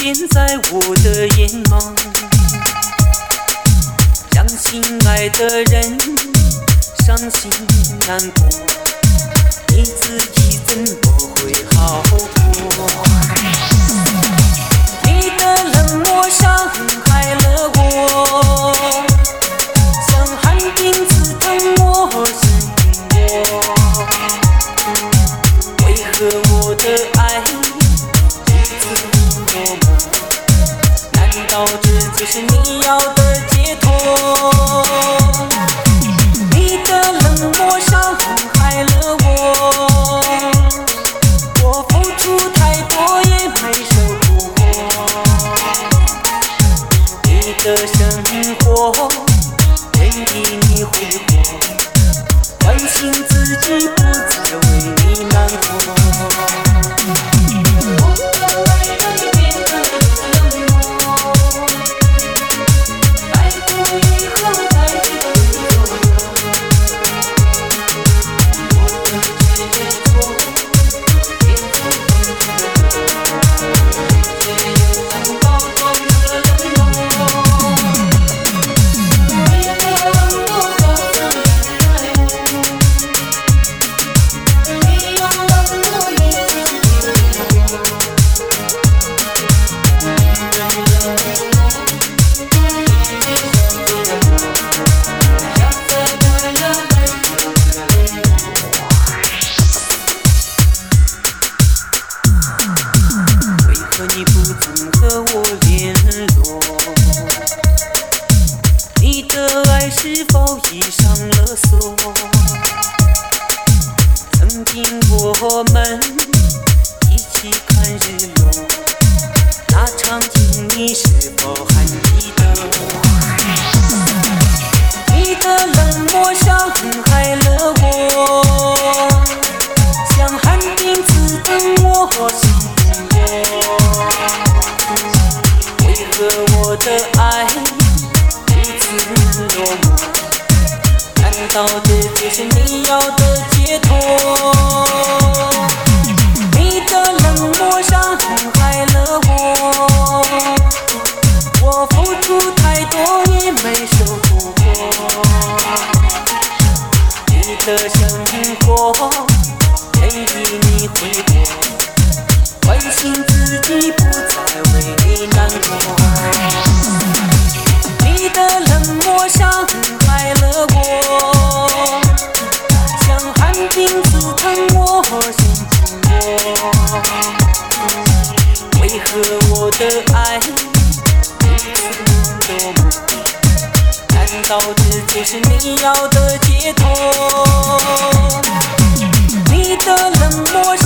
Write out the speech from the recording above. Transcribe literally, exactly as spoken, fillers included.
现在我的眼眸，让心爱的人伤心难过，你自己怎么会好过？你的冷漠伤害了我，像寒冰刺疼我心窝。为何我的爱如此落寞？难道这就是你要的解脱？你的冷漠伤害了我，我付出太多也没收获。你的生活任意你挥霍，关心自己不再为你难过。你不曾和我联络，你的爱是否已上了锁？曾经我们一起看日落，那场景你是否还记得？你的冷漠伤害了我，像寒冰刺疼我心窝。为何我的爱如此落寞？难道这就是你要的解脱？你的冷漠伤害了我，我付出太多也没收获。你的生活任意你挥霍，关心自己不再为你难过。你的冷漠伤害了我，像寒冰刺疼我心窝。为何我的爱如此落寞？难道这就是你要的解脱？你的冷漠